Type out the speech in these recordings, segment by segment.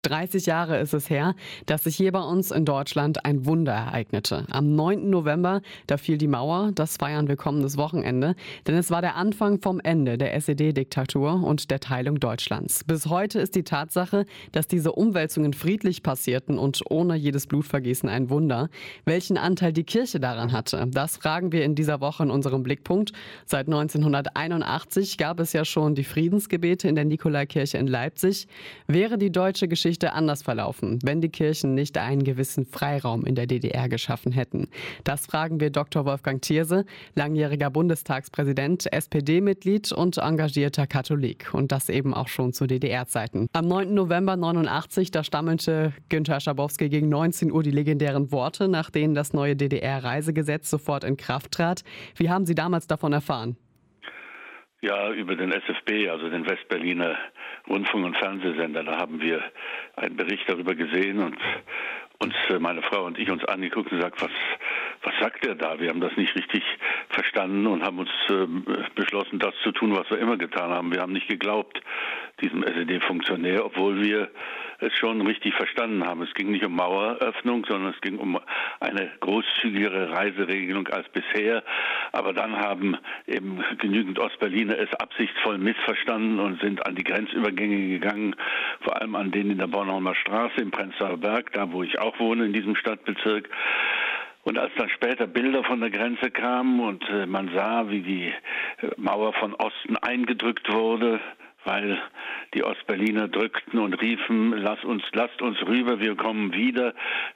30 Jahre ist es her, dass sich hier bei uns in Deutschland ein Wunder ereignete. Am 9. November, da fiel die Mauer, das feiern wir kommendes Wochenende, denn es war der Anfang vom Ende der SED-Diktatur und der Teilung Deutschlands. Bis heute ist die Tatsache, dass diese Umwälzungen friedlich passierten und ohne jedes Blutvergießen ein Wunder. Welchen Anteil die Kirche daran hatte, das fragen wir in dieser Woche in unserem Blickpunkt. Seit 1981 gab es ja schon die Friedensgebete in der Nikolaikirche in Leipzig. Wäre die deutsche Geschichte anders verlaufen, wenn die Kirchen nicht einen gewissen Freiraum in der DDR geschaffen hätten? Das fragen wir Dr. Wolfgang Thierse, langjähriger Bundestagspräsident, SPD-Mitglied und engagierter Katholik. Und das eben auch schon zu DDR-Zeiten. Am 9. November 89, da stammelte Günter Schabowski gegen 19 Uhr die legendären Worte, nach denen das neue DDR-Reisegesetz sofort in Kraft trat. Wie haben Sie damals davon erfahren? Ja, über den SFB, also den Westberliner Rundfunk- und Fernsehsender. Da haben wir einen Bericht darüber gesehen und uns, meine Frau und ich, uns angeguckt und gesagt, was sagt er da? Wir haben das nicht richtig verstanden und haben uns beschlossen, das zu tun, was wir immer getan haben. Wir haben nicht geglaubt, diesem SED-Funktionär, obwohl wir es schon richtig verstanden haben. Es ging nicht um Maueröffnung, sondern es ging um eine großzügigere Reiseregelung als bisher. Aber dann haben eben genügend Ostberliner es absichtsvoll missverstanden und sind an die Grenzübergänge gegangen, vor allem an denen in der Bornholmer Straße im Prenzlauer Berg, da wo ich auch wohne in diesem Stadtbezirk. Und als dann später Bilder von der Grenze kamen und man sah, wie die Mauer von Osten eingedrückt wurde, weil die Ostberliner drückten und riefen, lasst uns rüber, wir kommen wieder.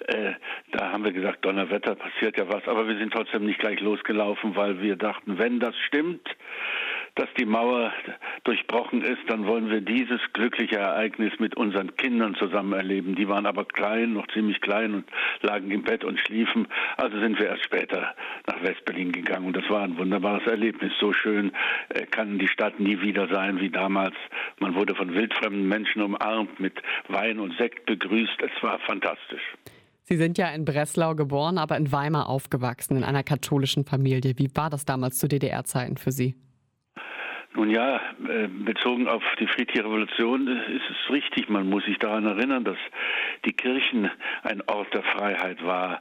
Da haben wir gesagt, Donnerwetter, passiert ja was. Aber wir sind trotzdem nicht gleich losgelaufen, weil wir dachten, wenn das stimmt, dass die Mauer durchbrochen ist, dann wollen wir dieses glückliche Ereignis mit unseren Kindern zusammen erleben. Die waren aber klein, noch ziemlich klein und lagen im Bett und schliefen. Also sind wir erst später nach Westberlin gegangen und das war ein wunderbares Erlebnis. So schön kann die Stadt nie wieder sein wie damals. Man wurde von wildfremden Menschen umarmt, mit Wein und Sekt begrüßt. Es war fantastisch. Sie sind ja in Breslau geboren, aber in Weimar aufgewachsen, in einer katholischen Familie. Wie war das damals zu DDR-Zeiten für Sie? Nun ja, bezogen auf die friedliche Revolution ist es richtig. Man muss sich daran erinnern, dass die Kirchen ein Ort der Freiheit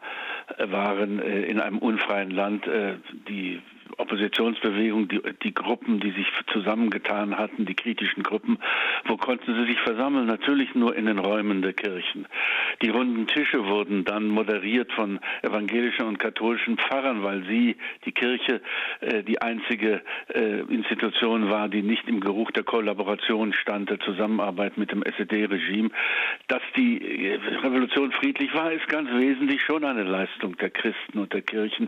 waren in einem unfreien Land. Die Oppositionsbewegung, die Gruppen, die sich zusammengetan hatten, die kritischen Gruppen, wo konnten sie sich versammeln? Natürlich nur in den Räumen der Kirchen. Die runden Tische wurden dann moderiert von evangelischen und katholischen Pfarrern, weil die Kirche, die einzige Institution war, die nicht im Geruch der Kollaboration stand, der Zusammenarbeit mit dem SED-Regime. Dass die Revolution friedlich war, ist ganz wesentlich schon eine Leistung der Christen und der Kirchen.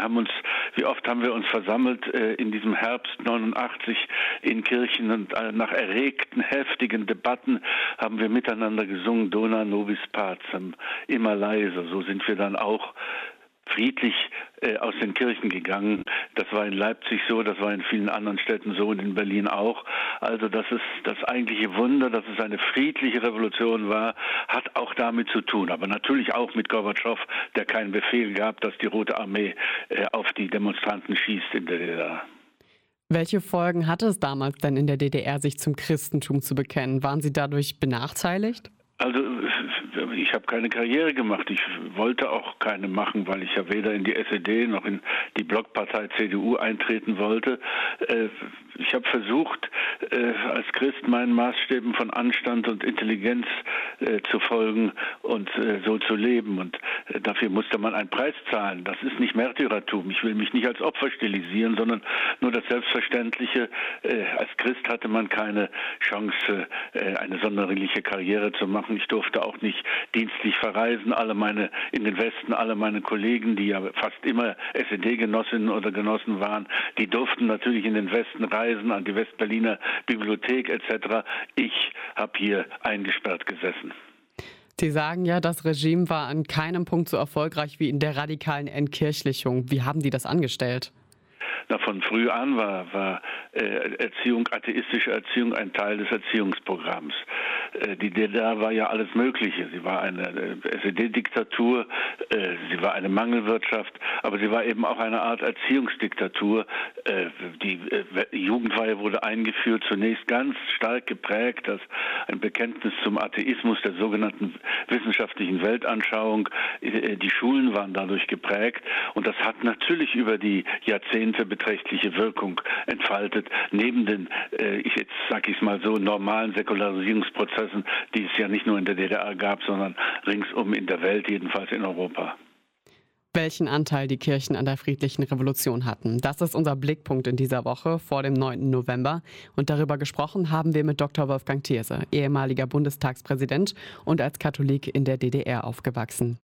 Wie oft haben wir uns versammelt in diesem Herbst 89 in Kirchen und nach erregten, heftigen Debatten haben wir miteinander gesungen, Dona nobis pacem, immer leiser. So sind wir dann auch friedlich aus den Kirchen gegangen. Das war in Leipzig so, das war in vielen anderen Städten so und in Berlin auch. Also das ist das eigentliche Wunder, dass es eine friedliche Revolution war, hat auch damit zu tun. Aber natürlich auch mit Gorbatschow, der keinen Befehl gab, dass die Rote Armee auf die Demonstranten schießt in der DDR. Welche Folgen hatte es damals denn in der DDR, sich zum Christentum zu bekennen? Waren Sie dadurch benachteiligt? Also ich habe keine Karriere gemacht. Ich wollte auch keine machen, weil ich ja weder in die SED noch in die Blockpartei CDU eintreten wollte. Ich habe versucht, als Christ meinen Maßstäben von Anstand und Intelligenz zu folgen und so zu leben. Und dafür musste man einen Preis zahlen. Das ist nicht Märtyrertum. Ich will mich nicht als Opfer stilisieren, sondern nur das Selbstverständliche. Als Christ hatte man keine Chance, eine sonderliche Karriere zu machen. Ich durfte auch nicht dienstlich verreisen. In den Westen, alle meine Kollegen, die ja fast immer SED-Genossinnen oder Genossen waren, die durften natürlich in den Westen reisen, an die Westberliner Bibliothek etc. Ich habe hier eingesperrt gesessen. Sie sagen ja, das Regime war an keinem Punkt so erfolgreich wie in der radikalen Entkirchlichung. Wie haben die das angestellt? Von früh an war atheistische Erziehung ein Teil des Erziehungsprogramms. Die DDR war ja alles Mögliche. Sie war eine SED-Diktatur, sie war eine Mangelwirtschaft, aber sie war eben auch eine Art Erziehungsdiktatur. Die Jugendweihe wurde eingeführt, zunächst ganz stark geprägt als ein Bekenntnis zum Atheismus, der sogenannten wissenschaftlichen Weltanschauung. Die Schulen waren dadurch geprägt und das hat natürlich über die Jahrzehnte beträchtliche Wirkung entfaltet, neben den, jetzt sage ich es mal so, normalen Säkularisierungsprozessen, die es ja nicht nur in der DDR gab, sondern ringsum in der Welt, jedenfalls in Europa. Welchen Anteil die Kirchen an der friedlichen Revolution hatten. Das ist unser Blickpunkt in dieser Woche vor dem 9. November. Und darüber gesprochen haben wir mit Dr. Wolfgang Thierse, ehemaliger Bundestagspräsident und als Katholik in der DDR aufgewachsen.